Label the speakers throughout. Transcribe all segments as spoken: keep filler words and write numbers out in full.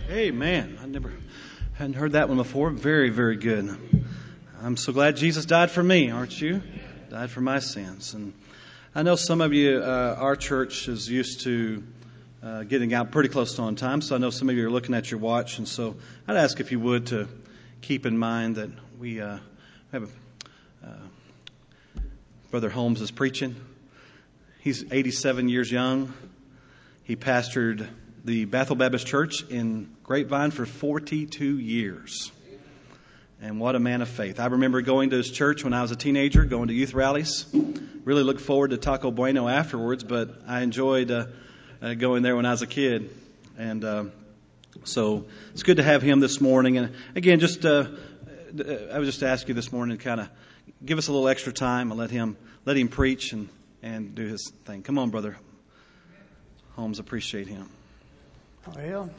Speaker 1: Amen. I never hadn't heard that one before. Very, very good. I'm so glad Jesus died for me, aren't you? Died for my sins. And I know some of you, uh, our church is used to uh, getting out pretty close to on time, so I know some of you are looking at your watch, and so I'd ask if you would to keep in mind that we uh, have a, uh, Brother Holmes is preaching. He's eighty-seven years young. He pastored the Bethel Baptist Church in Grapevine for forty-two years. And what a man of faith. I remember going to his church when I was a teenager, going to youth rallies. Really looked forward to Taco Bueno afterwards, but I enjoyed uh, uh, going there when I was a kid. And uh, so it's good to have him this morning. And again, just uh, I would just ask you this morning to kind of give us a little extra time and let him let him preach and, and do his thing. Come on, Brother Holmes, appreciate him.
Speaker 2: Well,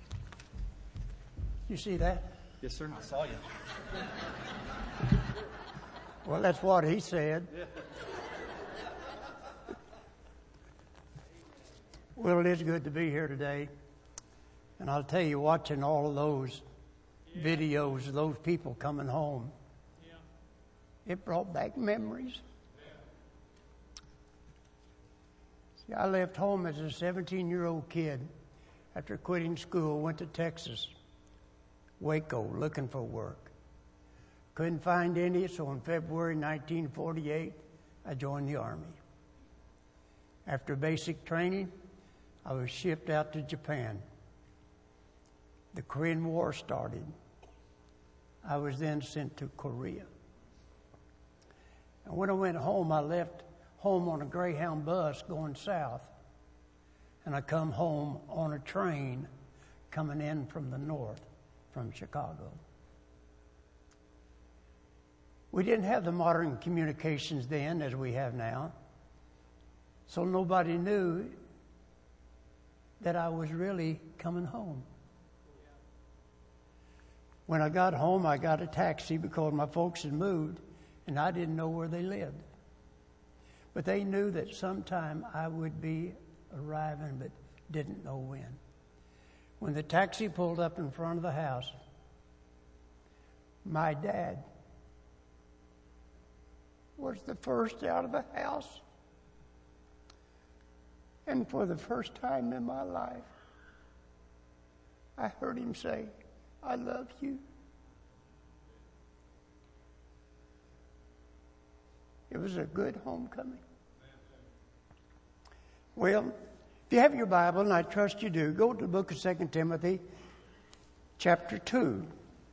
Speaker 2: you see that?
Speaker 1: Yes, sir. I saw you.
Speaker 2: Well, that's what he said.
Speaker 1: Yeah.
Speaker 2: Well, it is good to be here today. And I'll tell you, watching all of those yeah. videos of those people coming home, yeah. it brought back memories. Yeah. See, I left home as a seventeen-year-old kid. After quitting school, went to Texas, Waco, looking for work. Couldn't find any, so in February nineteen forty-eight, I joined the Army. After basic training, I was shipped out to Japan. The Korean War started. I was then sent to Korea. And when I went home, I left home on a Greyhound bus going south. And I come home on a train coming in from the north, from Chicago. We didn't have the modern communications then as we have now. So nobody knew that I was really coming home. When I got home, I got a taxi because my folks had moved and I didn't know where they lived. But they knew that sometime I would be arriving, but didn't know when. When the taxi pulled up in front of the house, my dad was the first out of the house. And for the first time in my life, I heard him say, "I love you." It was a good homecoming. Well, if you have your Bible, and I trust you do, go to the book of Second Timothy, chapter two.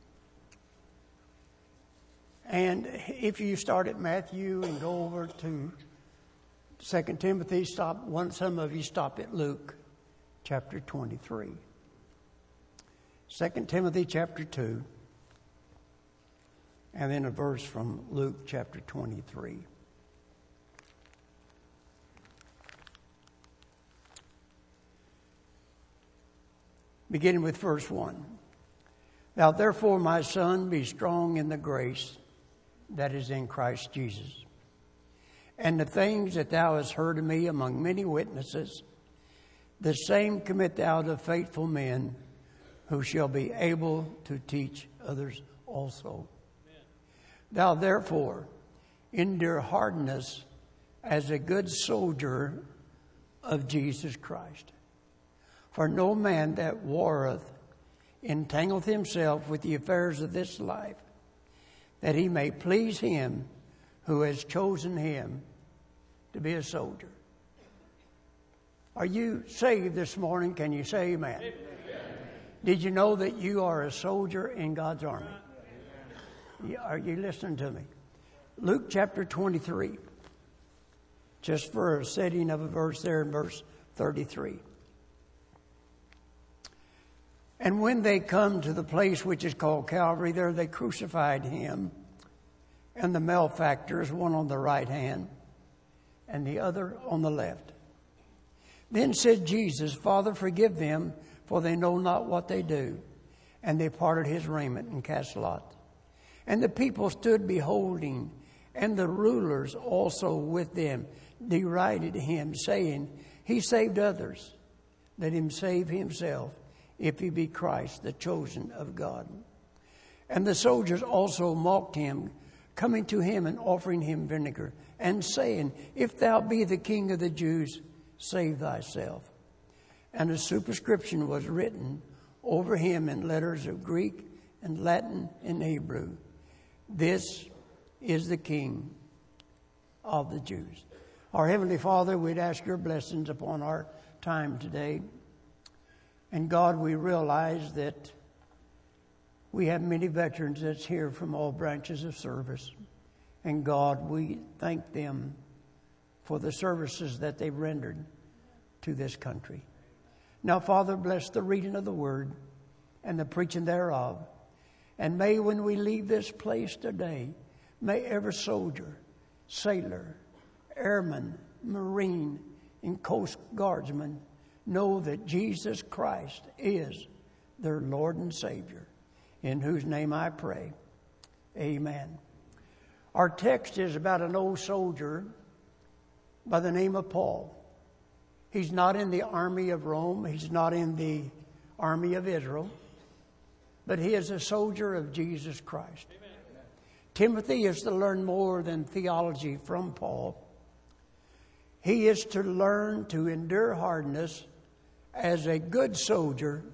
Speaker 2: And if you start at Matthew and go over to Second Timothy, stop one. Some of you stop at Luke, chapter twenty-three. Second Timothy, chapter two, and then a verse from Luke, chapter twenty-three. Beginning with verse one. Thou therefore, my son, be strong in the grace that is in Christ Jesus. And the things that thou hast heard of me among many witnesses, the same commit thou to faithful men who shall be able to teach others also. Amen. Thou therefore endure hardness as a good soldier of Jesus Christ. For no man that warreth entangleth himself with the affairs of this life, that he may please him who has chosen him to be a soldier. Are you saved this morning? Can you say amen? Amen. Did you know that you are a soldier in God's army? Amen. Are you listening to me? Luke chapter twenty-three. Just for a setting of a verse there in verse thirty-three. And when they come to the place which is called Calvary, there they crucified him and the malefactors, one on the right hand and the other on the left. Then said Jesus, Father, forgive them, for they know not what they do. And they parted his raiment and cast lots. And the people stood beholding, and the rulers also with them derided him, saying, He saved others, let him save himself, if he be Christ, the chosen of God. And the soldiers also mocked him, coming to him and offering him vinegar, and saying, If thou be the King of the Jews, save thyself. And a superscription was written over him in letters of Greek and Latin and Hebrew. This is the King of the Jews. Our Heavenly Father, we'd ask your blessings upon our time today. And God, we realize that we have many veterans that's here from all branches of service. And God, we thank them for the services that they've rendered to this country. Now, Father, bless the reading of the word and the preaching thereof. And may when we leave this place today, may every soldier, sailor, airman, marine, and coast guardsman know that Jesus Christ is their Lord and Savior, in whose name I pray. Amen. Our text is about an old soldier by the name of Paul. He's not in the army of Rome. He's not in the army of Israel. But he is a soldier of Jesus Christ. Amen. Timothy is to learn more than theology from Paul. He is to learn to endure hardness as a good soldier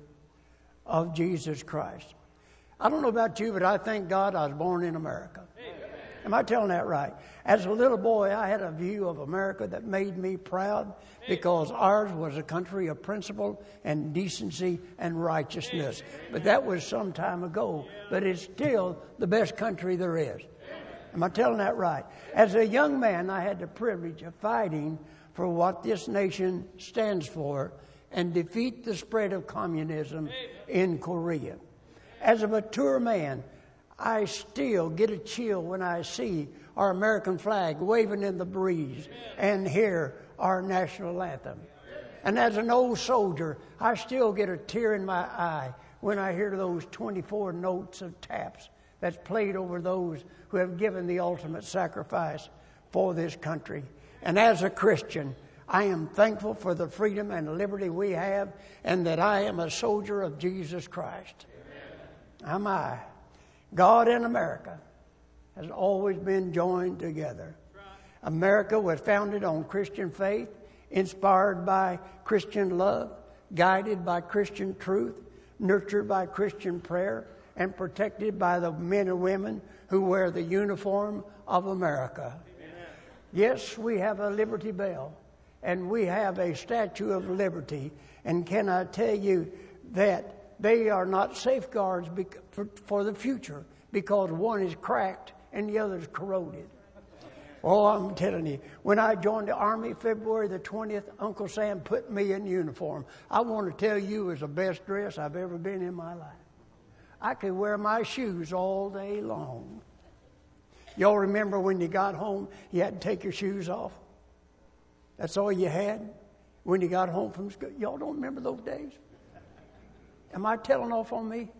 Speaker 2: of Jesus Christ. I don't know about you, but I thank God I was born in America. Am I telling that right? As a little boy, I had a view of America that made me proud because ours was a country of principle and decency and righteousness. But that was some time ago. But it's still the best country there is. Am I telling that right? As a young man, I had the privilege of fighting for what this nation stands for and defeat the spread of communism in Korea. As a mature man, I still get a chill when I see our American flag waving in the breeze and hear our national anthem. And as an old soldier, I still get a tear in my eye when I hear those twenty-four notes of taps that's played over those who have given the ultimate sacrifice for this country. And as a Christian, I am thankful for the freedom and liberty we have, and that I am a soldier of Jesus Christ. Am I? God and America has always been joined together. America was founded on Christian faith, inspired by Christian love, guided by Christian truth, nurtured by Christian prayer, and protected by the men and women who wear the uniform of America. Amen. Yes, we have a Liberty Bell, and we have a Statue of Liberty. And can I tell you that they are not safeguards for the future, because one is cracked and the other is corroded. Oh, I'm telling you, when I joined the Army February the twentieth, Uncle Sam put me in uniform. I want to tell you, it was the best dress I've ever been in my life. I could wear my shoes all day long. Y'all remember when you got home, you had to take your shoes off? That's all you had when you got home from school. Y'all don't remember those days? Am I telling off on me?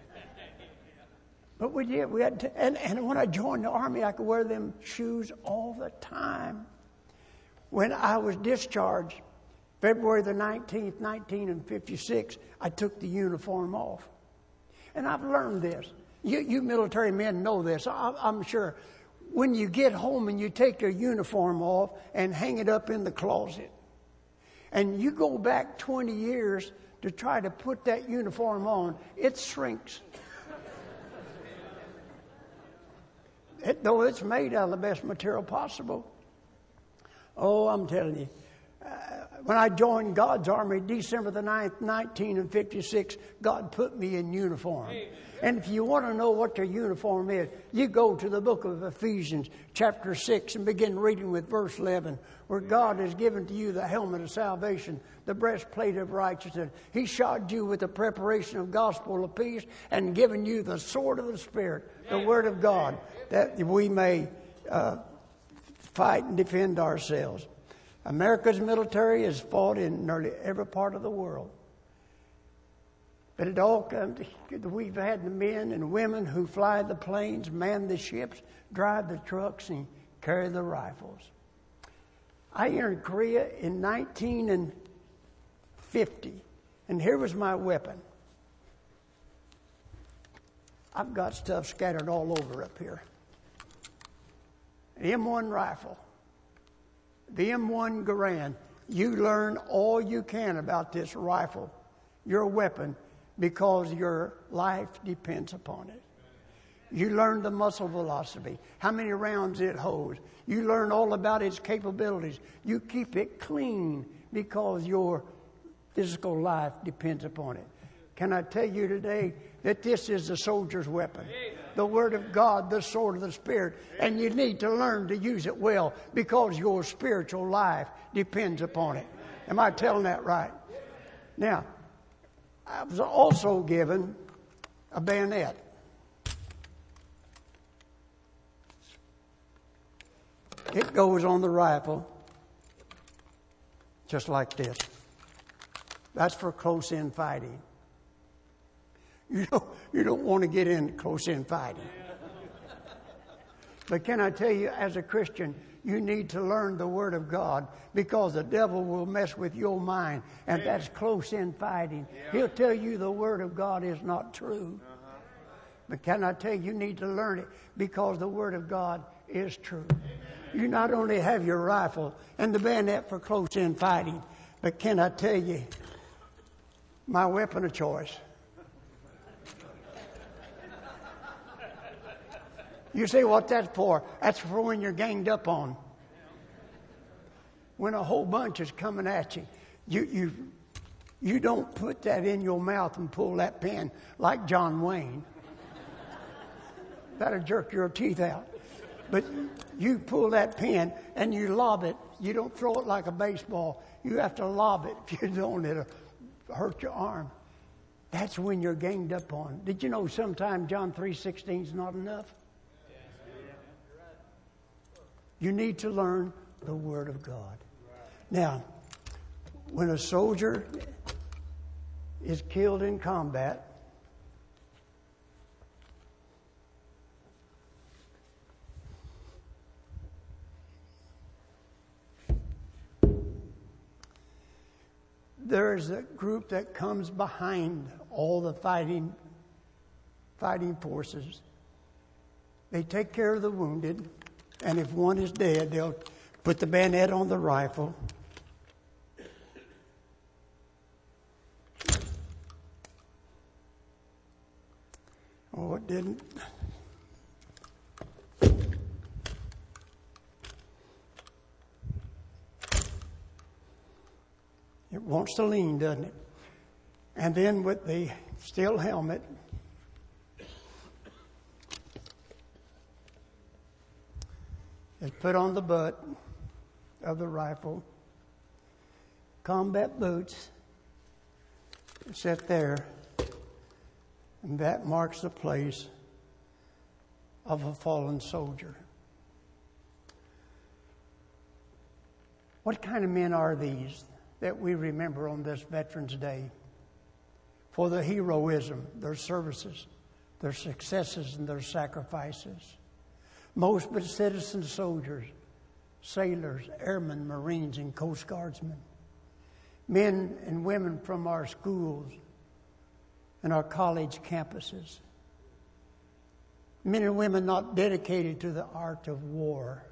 Speaker 2: But we did. We had to, and, and when I joined the Army, I could wear them shoes all the time. When I was discharged, February the nineteenth, nineteen fifty-six, I took the uniform off. And I've learned this. You, you military men know this. I, I'm sure. When you get home and you take your uniform off and hang it up in the closet, and you go back twenty years to try to put that uniform on, it shrinks. It, though it's made out of the best material possible. Oh, I'm telling you. Uh, when I joined God's Army, December the ninth, nineteen fifty-six, God put me in uniform. Amen. And if you want to know what your uniform is, you go to the book of Ephesians, chapter six, and begin reading with verse eleven, where God has given to you the helmet of salvation, the breastplate of righteousness. He shod you with the preparation of gospel of peace and given you the sword of the Spirit, the word of God, that we may uh, fight and defend ourselves. America's military has fought in nearly every part of the world. But it all comes to, we've had the men and women who fly the planes, man the ships, drive the trucks, and carry the rifles. I entered Korea in nineteen fifty, and here was my weapon. I've got stuff scattered all over up here. M one rifle. The M one Garand. You learn all you can about this rifle, your weapon, because your life depends upon it. You learn the muzzle velocity, how many rounds it holds. You learn all about its capabilities. You keep it clean because your physical life depends upon it. Can I tell you today that this is the soldier's weapon? The Word of God, the sword of the Spirit. And you need to learn to use it well because your spiritual life depends upon it. Am I telling that right? Now, I was also given a bayonet. It goes on the rifle just like this. That's for close-in fighting. You don't, you don't want to get in close-in fighting. But can I tell you, as a Christian, you need to learn the Word of God because the devil will mess with your mind, and that's close-in fighting. He'll tell you the Word of God is not true. But can I tell you, you need to learn it because the Word of God is true. You not only have your rifle and the bayonet for close-in fighting, but can I tell you, my weapon of choice. You say, what that's for? That's for when you're ganged up on. When a whole bunch is coming at you, you you you don't put that in your mouth and pull that pin like John Wayne. That'll jerk your teeth out. But you pull that pin and you lob it. You don't throw it like a baseball. You have to lob it. If you don't, it'll hurt your arm. That's when you're ganged up on. Did you know sometimes John three sixteen is not enough? You need to learn the Word of God. Now, when a soldier is killed in combat, there is a group that comes behind all the fighting, fighting forces. They take care of the wounded. And if one is dead, they'll put the bayonet on the rifle. Oh, it didn't. It wants to lean, doesn't it? And then with the steel helmet, is put on the butt of the rifle. Combat boots sit there, and that marks the place of a fallen soldier. What kind of men are these that we remember on this Veterans Day for their heroism, their services, their successes, and their sacrifices? Most but citizen soldiers, sailors, airmen, Marines, and Coast Guardsmen. Men and women from our schools and our college campuses. Men and women not dedicated to the art of war.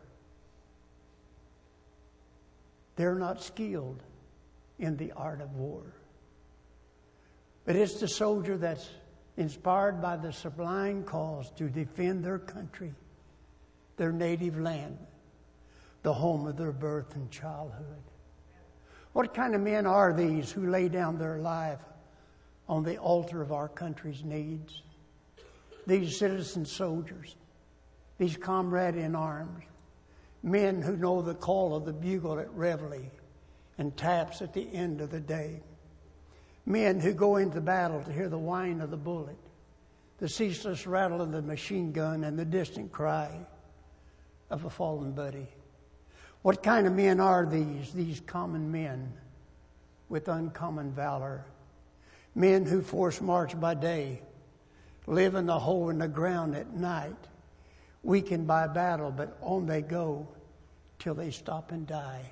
Speaker 2: They're not skilled in the art of war. But it's the soldier that's inspired by the sublime cause to defend their country, their native land, the home of their birth and childhood. What kind of men are these who lay down their life on the altar of our country's needs? These citizen soldiers, these comrades in arms, men who know the call of the bugle at reveille and taps at the end of the day. Men who go into battle to hear the whine of the bullet, the ceaseless rattle of the machine gun, and the distant cry of a fallen buddy. What kind of men are these? These common men with uncommon valor. Men who force march by day, live in the hole in the ground at night, weakened by battle, but on they go till they stop and die.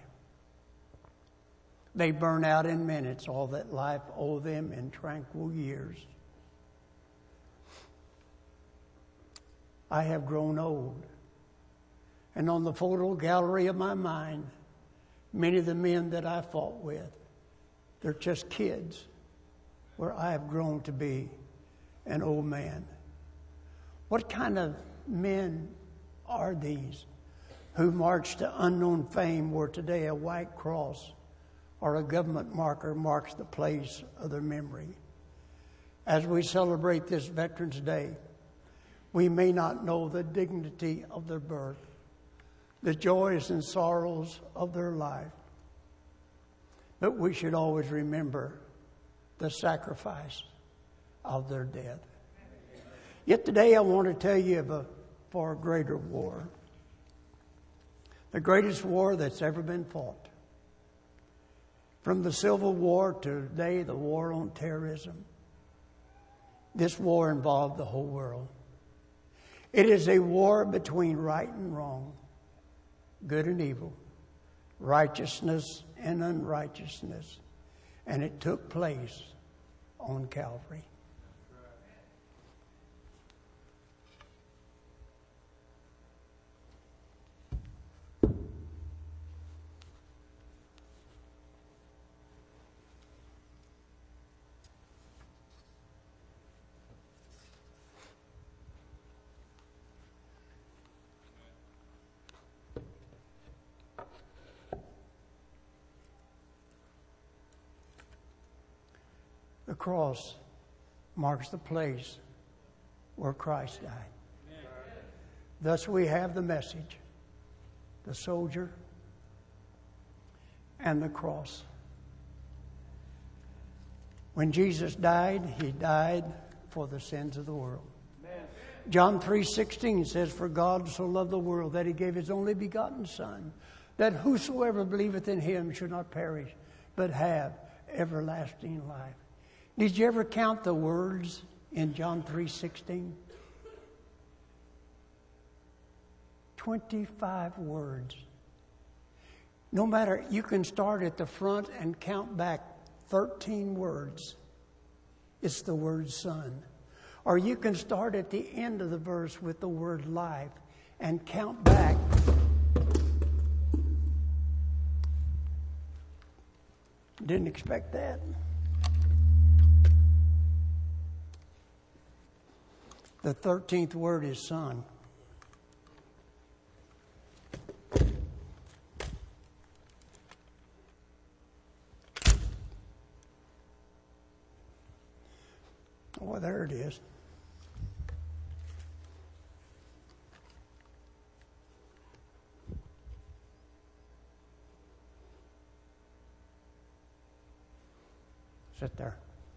Speaker 2: They burn out in minutes all that life owes them in tranquil years. I have grown old. And on the photo gallery of my mind, many of the men that I fought with, they're just kids, where I have grown to be an old man. What kind of men are these who march to unknown fame where today a white cross or a government marker marks the place of their memory? As we celebrate this Veterans Day, we may not know the dignity of their birth, the joys and sorrows of their life, but we should always remember the sacrifice of their death. Yet today I want to tell you of a far greater war, the greatest war that's ever been fought. From the Civil War to today, the war on terrorism. This war involved the whole world. It is a war between right and wrong, good and evil, righteousness and unrighteousness. And it took place on Calvary. The cross marks the place where Christ died. Amen. Thus we have the message, the soldier, and the cross. When Jesus died, he died for the sins of the world. Amen. John three sixteen says, "For God so loved the world that he gave his only begotten Son, that whosoever believeth in him should not perish, but have everlasting life." Did you ever count the words in John three sixteen? twenty-five words. No matter, you can start at the front and count back thirteen words. It's the word Son. Or you can start at the end of the verse with the word life and count back. Didn't expect that. The thirteenth word is Son. Oh, there it is. Sit there.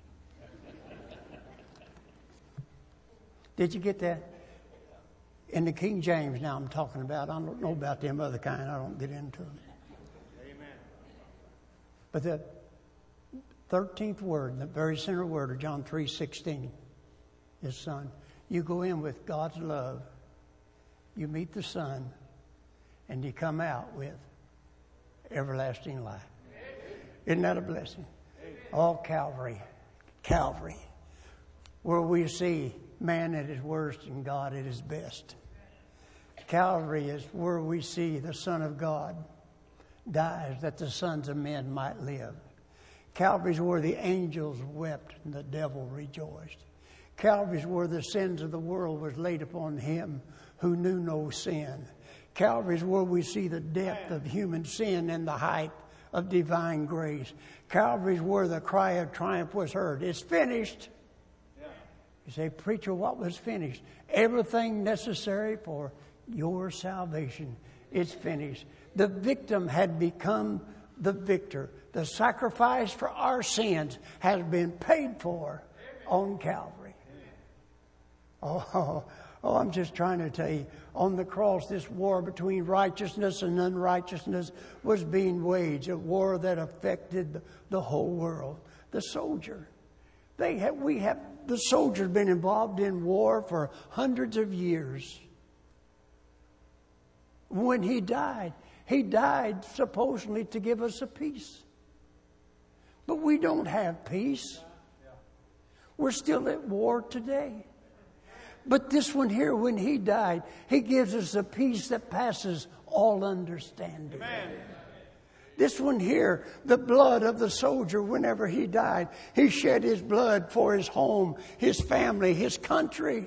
Speaker 2: Did you get that? In the King James now I'm talking about. I don't know about them other kind. I don't get into them. Amen. But the thirteenth word, the very center word of John three sixteen is Son. You go in with God's love. You meet the Son. And you come out with everlasting life. Isn't that a blessing? All Calvary. Calvary. Where we see man at his worst and God at his best. Calvary is where we see the Son of God dies that the sons of men might live. Calvary is where the angels wept and the devil rejoiced. Calvary is where the sins of the world was laid upon him who knew no sin. Calvary is where we see the depth of human sin and the height of divine grace. Calvary is where the cry of triumph was heard. It's finished. You say, preacher, what was finished? Everything necessary for your salvation. It's finished. The victim had become the victor. The sacrifice for our sins has been paid for on Calvary. Oh, oh, oh, I'm just trying to tell you, on the cross, this war between righteousness and unrighteousness was being waged, a war that affected the whole world. The soldier. They have, we have, the soldiers been involved in war for hundreds of years. When he died, he died supposedly to give us a peace. But we don't have peace. We're still at war today. But this one here, when he died, he gives us a peace that passes all understanding. Amen. This one here, the blood of the soldier, whenever he died, he shed his blood for his home, his family, his country.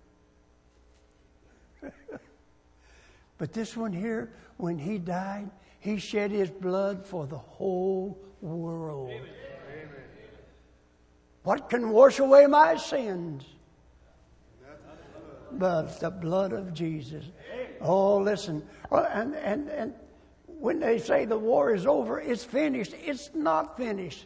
Speaker 2: But this one here, when he died, he shed his blood for the whole world. Amen. What can wash away my sins? But the blood of Jesus. Oh, listen. And, and, and when they say the war is over, it's finished. It's not finished.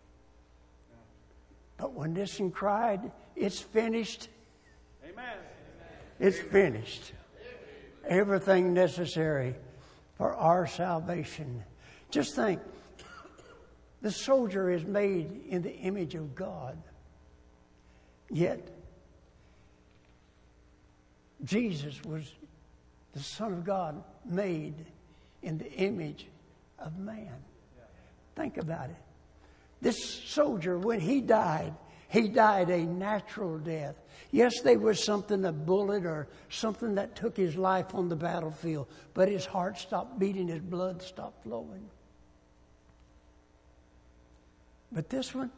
Speaker 2: But when this one cried, it's finished. Amen. It's finished. Everything necessary for our salvation. Just think, the soldier is made in the image of God. Yet, Jesus was the Son of God made in the image of man. Think about it. This soldier, when he died, he died a natural death. Yes, there was something, a bullet or something that took his life on the battlefield, but his heart stopped beating, his blood stopped flowing. But this one,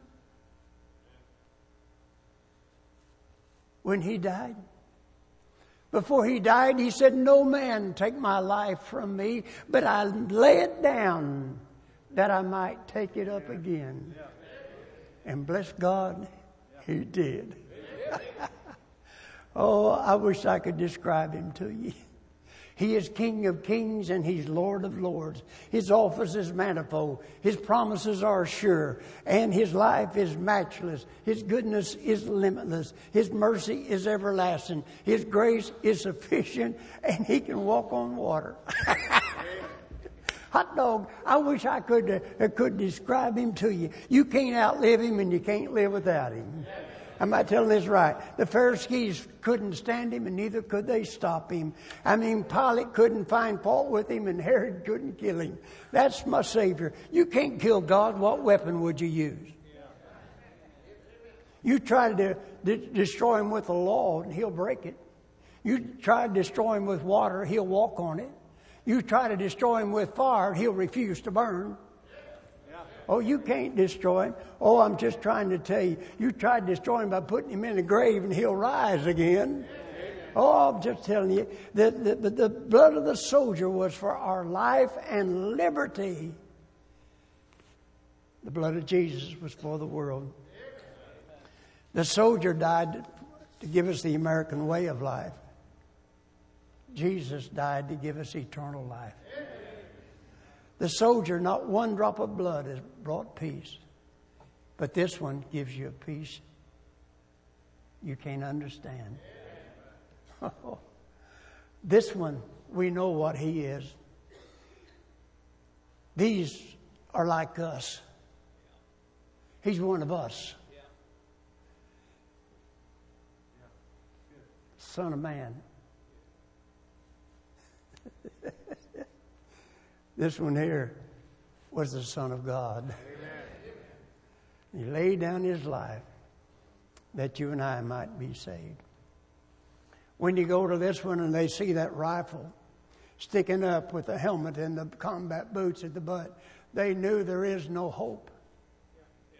Speaker 2: when he died, before he died, he said, "No man take my life from me, but I lay it down that I might take it up again." And bless God, he did. Oh, I wish I could describe him to you. He is King of kings and he's Lord of lords. His office is manifold. His promises are sure. And his life is matchless. His goodness is limitless. His mercy is everlasting. His grace is sufficient. And he can walk on water. Hot dog, I wish I could, uh, could describe him to you. You can't outlive him and you can't live without him. Am I telling this right? The Pharisees couldn't stand him and neither could they stop him. I mean, Pilate couldn't find fault with him and Herod couldn't kill him. That's my Savior. You can't kill God. What weapon would you use? You try to de- destroy him with the law and he'll break it. You try to destroy him with water, he'll walk on it. You try to destroy him with fire, he'll refuse to burn. Oh, you can't destroy him. Oh, I'm just trying to tell you. You try to destroy him by putting him in the grave and he'll rise again. Oh, I'm just telling you that the, the, the blood of the soldier was for our life and liberty. The blood of Jesus was for the world. The soldier died to give us the American way of life. Jesus died to give us eternal life. The soldier, not one drop of blood has brought peace. But this one gives you a peace you can't understand. This one, we know what he is. These are like us. He's one of us. Son of man. This one here was the Son of God. Amen. He laid down his life that you and I might be saved. When you go to this one and they see that rifle sticking up with the helmet and the combat boots at the butt, they knew there is no hope. Yeah.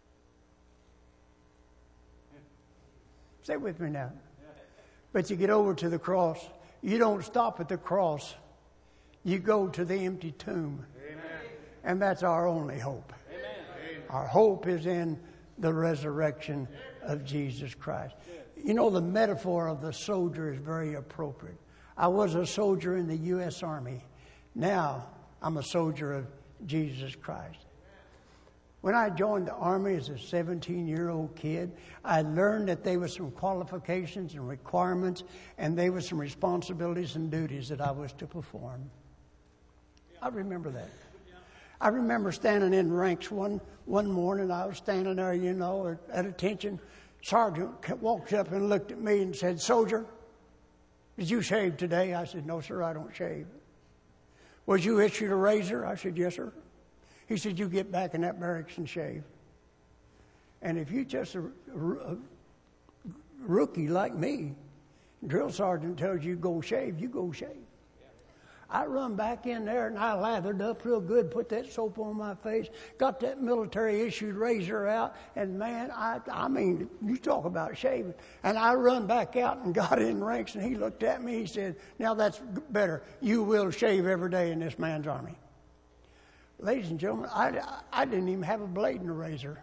Speaker 2: Yeah. Stay with me now. Yeah. But you get over to the cross. You don't stop at the cross. You go to the empty tomb. Amen. And that's our only hope. Amen. Our hope is in the resurrection of Jesus Christ. You know, the metaphor of the soldier is very appropriate. I was a soldier in the U S Army. Now I'm a soldier of Jesus Christ. When I joined the Army as a seventeen-year-old kid, I learned that there were some qualifications and requirements, and there were some responsibilities and duties that I was to perform. I remember that. I remember standing in ranks one one morning. I was standing there, you know, at, at attention. Sergeant walked up and looked at me and said, "Soldier, did you shave today?" I said, "No, sir, I don't shave." "Was you issued a razor?" I said, "Yes, sir." He said, "You get back in that barracks and shave. And if you just a, a, a rookie like me, Drill sergeant tells you go shave, you go shave. I run back in there and I lathered up real good, put that soap on my face, got that military issued razor out, and man, I I mean, you talk about shaving. And I run back out and got in ranks, and he looked at me, he said, now that's better. You will shave every day in this man's army. Ladies and gentlemen, I, I didn't even have a blade in the razor.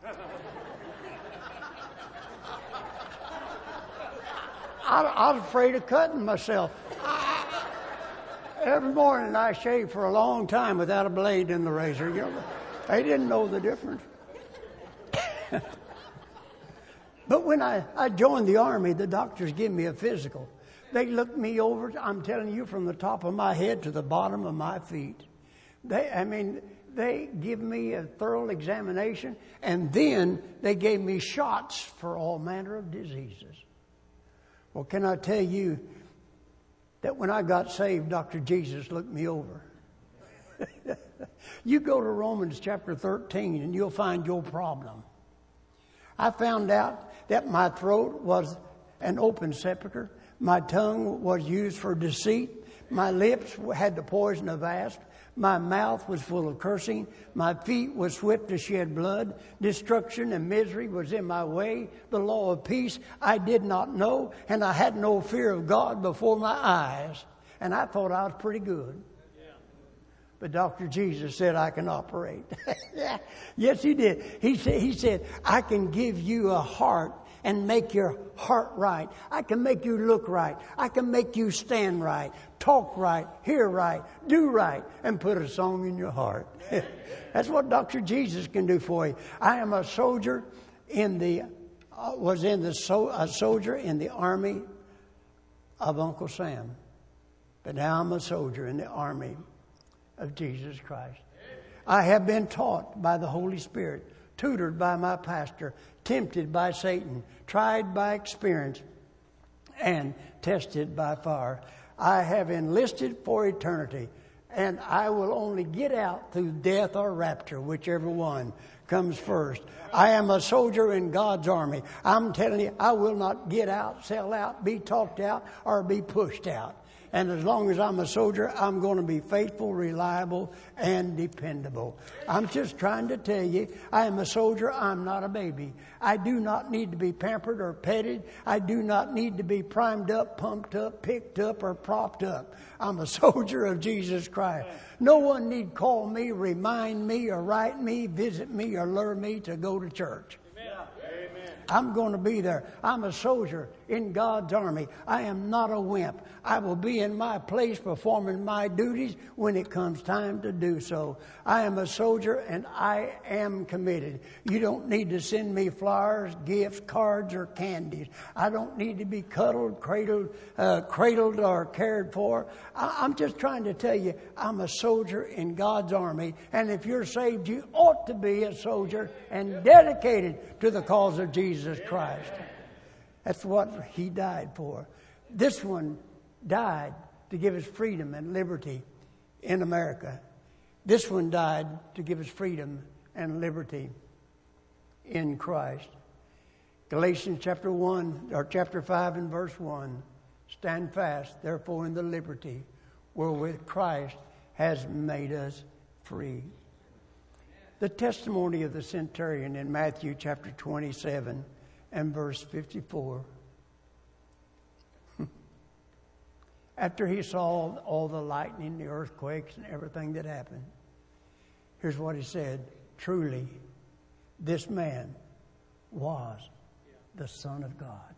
Speaker 2: I, I was afraid of cutting myself. Every morning I shaved for a long time without a blade in the razor. You know, they didn't know the difference. But when I, I joined the Army, the doctors gave me a physical. They looked me over, I'm telling you, from the top of my head to the bottom of my feet. They, I mean, they give me a thorough examination, and then they gave me shots for all manner of diseases. Well, can I tell you that when I got saved, Doctor Jesus looked me over? You go to Romans chapter thirteen and you'll find your problem. I found out that my throat was an open sepulcher. My tongue was used for deceit. My lips had the poison of asp. My mouth was full of cursing. My feet were swift to shed blood. Destruction and misery was in my way. The law of peace I did not know, and I had no fear of God before my eyes. And I thought I was pretty good. But Doctor Jesus said I can operate. Yes, he did. He said, he said, I can give you a heart and make your heart right. I can make you look right. I can make you stand right, talk right, hear right, do right, and put a song in your heart. That's what Doctor Jesus can do for you. I am a soldier in the, uh, was in the, so, a soldier in the army of Uncle Sam. But now I'm a soldier in the army of Jesus Christ. I have been taught by the Holy Spirit, tutored by my pastor, tempted by Satan, tried by experience, and tested by fire. I have enlisted for eternity, and I will only get out through death or rapture, whichever one comes first. I am a soldier in God's army. I'm telling you, I will not get out, sell out, be talked out, or be pushed out. And as long as I'm a soldier, I'm going to be faithful, reliable, and dependable. I'm just trying to tell you, I am a soldier. I'm not a baby. I do not need to be pampered or petted. I do not need to be primed up, pumped up, picked up, or propped up. I'm a soldier of Jesus Christ. No one need call me, remind me, or write me, visit me, or lure me to go to church. I'm going to be there. I'm a soldier in God's army. I am not a wimp. I will be in my place performing my duties when it comes time to do so. I am a soldier and I am committed. You don't need to send me flowers, gifts, cards, or candies. I don't need to be cuddled, cradled, uh, cradled or cared for. I- I'm just trying to tell you, I'm a soldier in God's army. And if you're saved, you ought to be a soldier and dedicated to the cause of Jesus Christ. That's what he died for. This one died to give us freedom and liberty in America. This one died to give us freedom and liberty in Christ. Galatians chapter one or chapter five and verse one. Stand fast, therefore, in the liberty wherewith Christ has made us free. The testimony of the centurion in Matthew chapter twenty-seven and verse fifty-four. After he saw all the lightning, the earthquakes, and everything that happened, here's what he said. Truly, this man was the Son of God.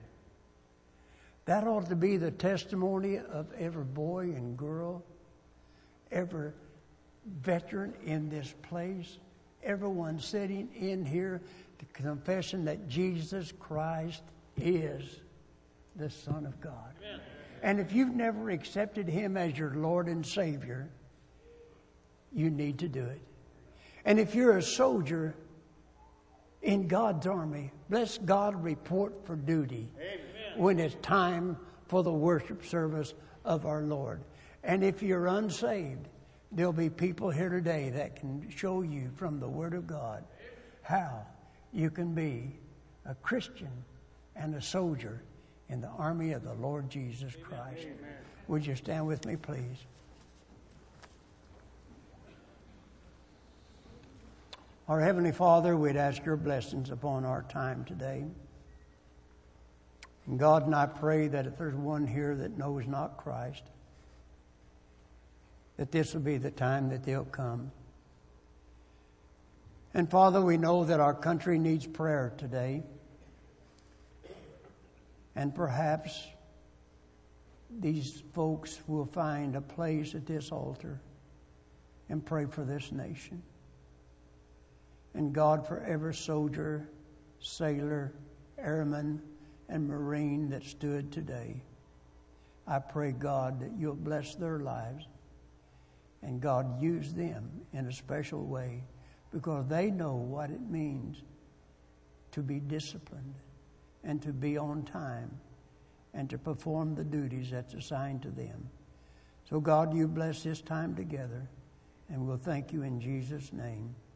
Speaker 2: That ought to be the testimony of every boy and girl, every veteran in this place, everyone sitting in here, the confession that Jesus Christ is the Son of God. Amen. And if you've never accepted him as your Lord and Savior, you need to do it. And if you're a soldier in God's army, bless God, report for duty. Amen. When it's time for the worship service of our Lord. And if you're unsaved, there'll be people here today that can show you from the Word of God how you can be a Christian and a soldier in the army of the Lord Jesus Christ. Amen. Would you stand with me, please? Our Heavenly Father, we'd ask your blessings upon our time today. And God, and I pray that if there's one here that knows not Christ, that this will be the time that they'll come. And Father, we know that our country needs prayer today. And perhaps these folks will find a place at this altar and pray for this nation. And God, for every soldier, sailor, airman, and Marine that stood today, I pray, God, that you'll bless their lives. And God, use them in a special way because they know what it means to be disciplined and to be on time and to perform the duties that's assigned to them. So God, you bless this time together, and we'll thank you in Jesus' name.